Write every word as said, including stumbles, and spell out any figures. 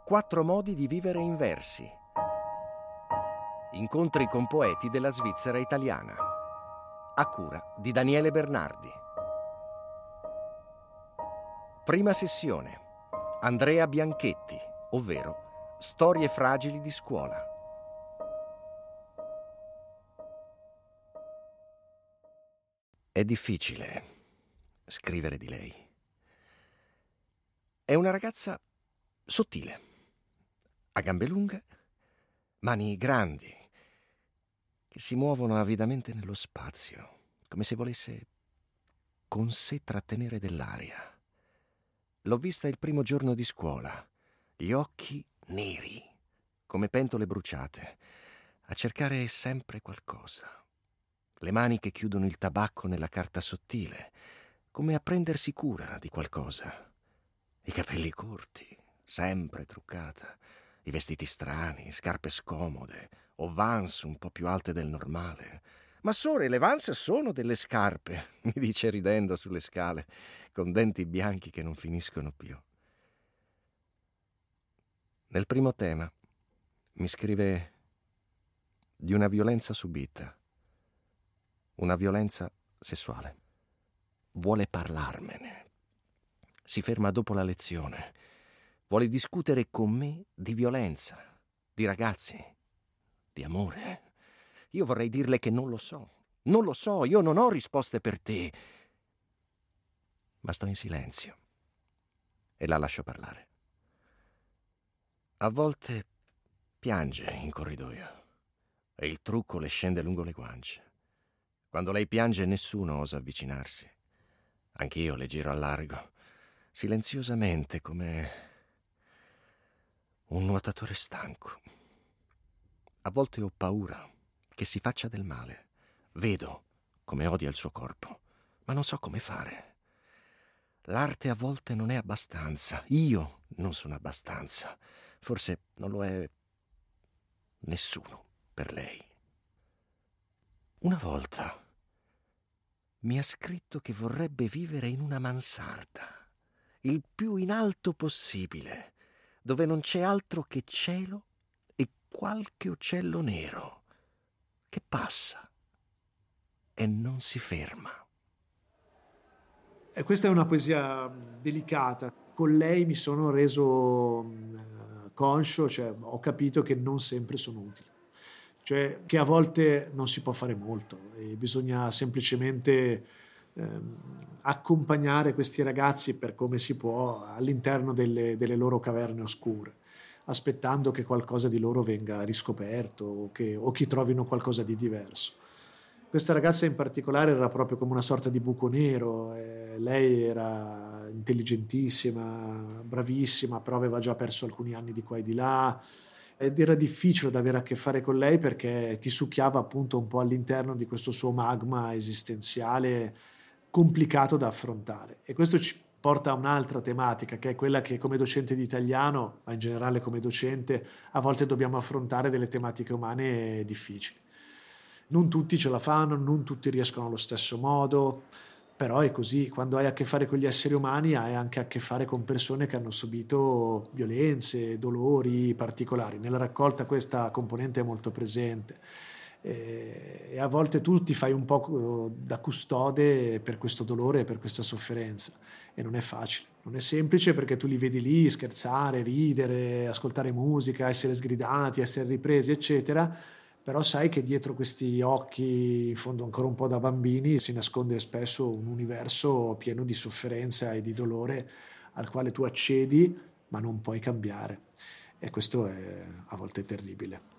Quattro modi di vivere in versi. Incontri con poeti della Svizzera italiana. A cura di Daniele Bernardi. Prima sessione. Andrea Bianchetti, ovvero Storie fragili di scuola. È difficile scrivere di lei. È una ragazza sottile. Ha gambe lunghe, mani grandi, che si muovono avidamente nello spazio, come se volesse con sé trattenere dell'aria. L'ho vista il primo giorno di scuola, gli occhi neri, come pentole bruciate, a cercare sempre qualcosa. Le mani che chiudono il tabacco nella carta sottile, come a prendersi cura di qualcosa. I capelli corti, sempre truccata. I vestiti strani, scarpe scomode, o Vans un po' più alte del normale. Ma Sore, le Vans sono delle scarpe, mi dice ridendo sulle scale, con denti bianchi che non finiscono più. Nel primo tema mi scrive di una violenza subita, una violenza sessuale. Vuole parlarmene. Si ferma dopo la lezione. Vuole discutere con me di violenza, di ragazzi, di amore. Io vorrei dirle che non lo so. Non lo so, io non ho risposte per te. Ma sto in silenzio e la lascio parlare. A volte piange in corridoio e il trucco le scende lungo le guance. Quando lei piange nessuno osa avvicinarsi. Anch'io le giro a largo, silenziosamente come un nuotatore stanco. A volte ho paura che si faccia del male. Vedo come odia il suo corpo, ma non so come fare. L'arte a volte non è abbastanza. Io non sono abbastanza. Forse non lo è nessuno per lei. Una volta mi ha scritto che vorrebbe vivere in una mansarda, il più in alto possibile, dove non c'è altro che cielo e qualche uccello nero che passa e non si ferma. E questa è una poesia delicata. Con lei mi sono reso uh, conscio, cioè ho capito che non sempre sono utili. Cioè che a volte non si può fare molto e bisogna semplicemente ehm, accompagnare questi ragazzi per come si può all'interno delle, delle loro caverne oscure, aspettando che qualcosa di loro venga riscoperto o che, o che trovino qualcosa di diverso. Questa ragazza in particolare era proprio come una sorta di buco nero. Eh, lei era intelligentissima, bravissima, però aveva già perso alcuni anni di qua e di là. Ed era difficile da avere a che fare con lei perché ti succhiava appunto un po' all'interno di questo suo magma esistenziale complicato da affrontare. E questo ci porta a un'altra tematica, che è quella che come docente di italiano, ma in generale come docente, a volte dobbiamo affrontare delle tematiche umane difficili. Non tutti ce la fanno, non tutti riescono allo stesso modo, però è così. Quando hai a che fare con gli esseri umani hai anche a che fare con persone che hanno subito violenze, dolori particolari. Nella raccolta questa componente è molto presente e a volte tu ti fai un po' da custode per questo dolore e per questa sofferenza e non è facile, non è semplice perché tu li vedi lì scherzare, ridere, ascoltare musica, essere sgridati, essere ripresi eccetera, però sai che dietro questi occhi, in fondo ancora un po' da bambini, si nasconde spesso un universo pieno di sofferenza e di dolore al quale tu accedi ma non puoi cambiare, e questo è a volte terribile.